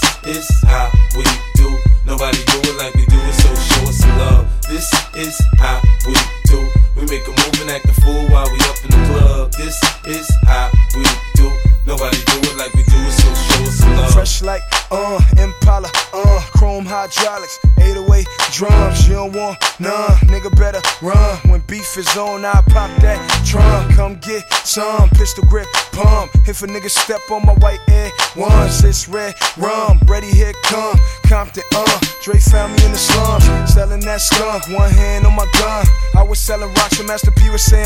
is how we do. Nobody do it like we do it, so show us some love. This is how we do. We make a move and act a fool while we up in the club. This is how we do. Nobody do it like we do it, so show us some love. Fresh like Impala, chrome hydraulics, 808 drums. You don't want none, nigga better run. When beef is on, I pop that trunk. Come get some pistol grip pump. If a nigga step on my white Air Ones, it's red rum. Ready, here come Compton, Dre found me in the slums, selling that skunk. One hand on my gun. I was selling rocks when Master P was saying,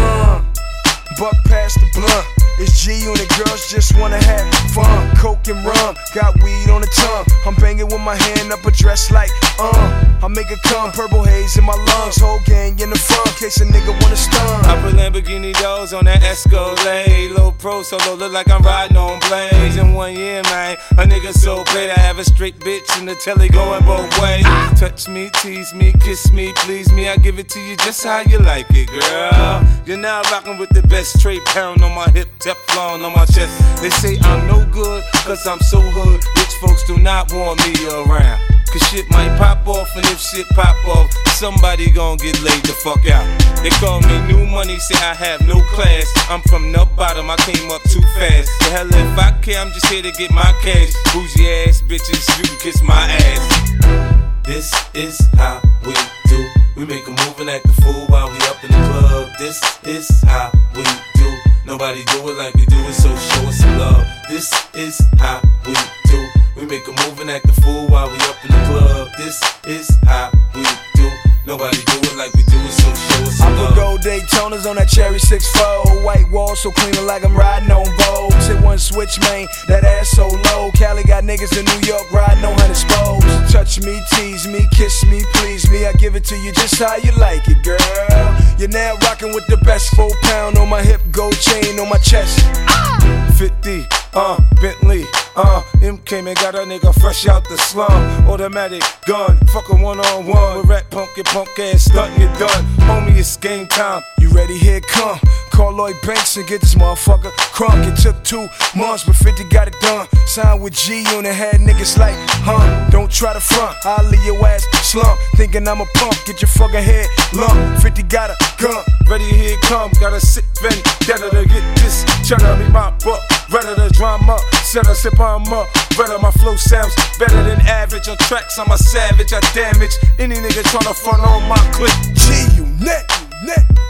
buck past the blunt. It's G Unit, girls just wanna have fun. Coke and rum, got weed on the tongue. I'm banging with my hand up a dress like, I make it come, purple haze in my lungs. Whole gang in the front, case a nigga wanna stun. I put Lamborghini doors on that Escalade. Low pro solo, look like I'm riding on blades. In 1 year, man, a nigga so paid. I have a straight bitch in the telly going both ways. Touch me, tease me, kiss me, please me. I give it to you just how you like it, girl. You're now rocking with the best, straight pound on my hip, Teflon on my chest. They say I'm no good, cause I'm so hood. Rich folks do not want me around. Cause shit might pop off, and if shit pop off, somebody gon' get laid the fuck out. They call me new money, say I have no class. I'm from the bottom, I came up too fast. The hell if I care, I'm just here to get my cash. Bougie ass bitches, you can kiss my ass. This is how we do. We make a move and act a fool while we up in the club. This is how we do. Nobody do it like we do it, so show us some love. This is how we do. We make a move and act a fool while we up in the club. This is how we do. Nobody do it like we do it, so show us some love. I put gold Daytonas on that cherry 6-4. White wall so clean like I'm riding on Vogues. Hit one switch, man, that ass so low. Cali got niggas in New York riding on 100 spokes. Touch me, tease me, kiss me, please me. I give it to you just how you like it, girl. You're now rocking with the best. 4 pound on my hip, gold chain on my chest. 50, Bentley, M came and got a nigga fresh out the slum. Automatic gun, fuck a one-on-one. With rat punk, your punk ass stuntin', you done. Homie, it's game time. You ready? Here it come. Call Lloyd Banks and get this motherfucker crunk. It took 2 months, but 50 got it done. Signed with G Unit, had niggas like, don't try to front. I'll leave your ass slump. Thinking I'm a punk, get your fucking head lump. 50 got a gun. Ready, here it come. Got a sick vendetta to get this. Cheddar me my buck. Redder the drama. Set a sip on up. Redder my flow sounds better than average. On tracks, I'm a savage. I damage any nigga tryna front on my clip. G Unit,